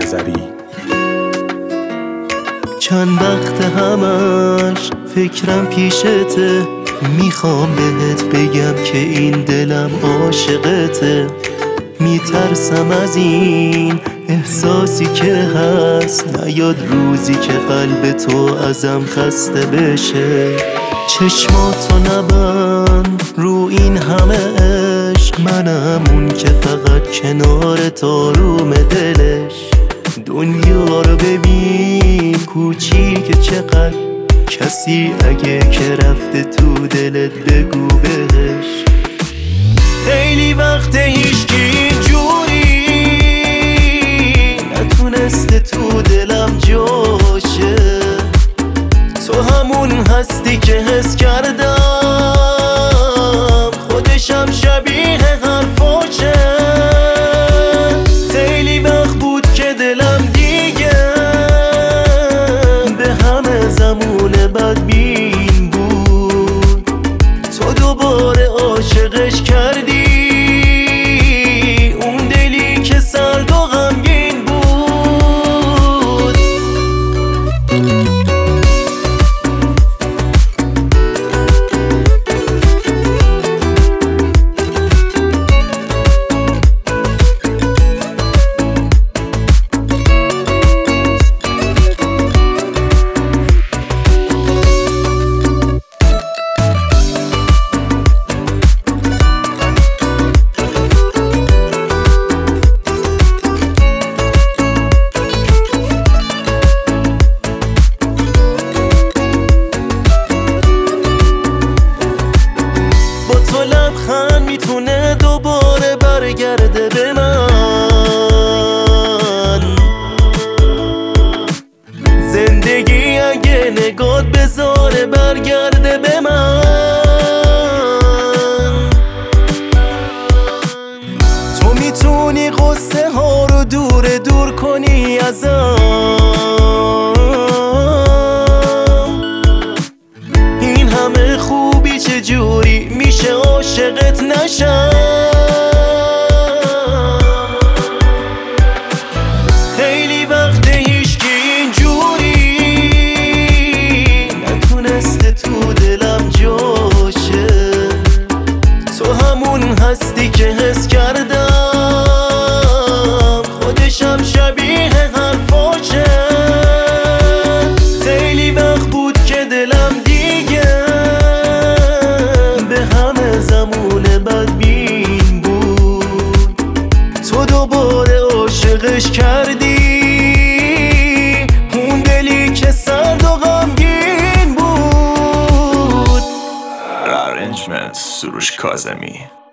نظری. چند وقت همش فکرم پیشته، میخوام بهت بگم که این دلم عاشقته. میترسم از این احساسی که هست، نیاد روزی که قلب تو ازم خسته بشه. چشماتو نبند رو این همه عشق، منم اون که فقط کنار آروم دلش. دنیا رو ببین کوچیک چقدر، کسی اگه که رفته تو دلت بگو بهش. خیلی وقت هیچکی اینجوری نتونسته تو دلم جاشه، تو همون هستی که حس کردم، خودشم شبیه حرفاشه. خیلی وقت بود که دلم دیگه به همه زمون بدبین بود، تو دوباره عاشقش کردی، اون دلی که سرد و غمگین بود. لبخند میتونه دوباره برگرده به من، زندگی اگه نگات بذاره برگرده به من. تو میتونی قصه ها رو دور کنی ازم، این همه خوبی چجوری میشه عاشقت نشم؟ خیلی وقت هیچکی اینجوری نتونسته تو دلم جاشه، تو همون هستی که حس کردم، خودشم شبیه حرفاشه. خیلی وقت بود که دلم دیگه به همه زمون بدبین بود، تو دوباره عاشقش کردی، اون دلی که سرد و غمگین بود. Arrangement سروش کاظمی.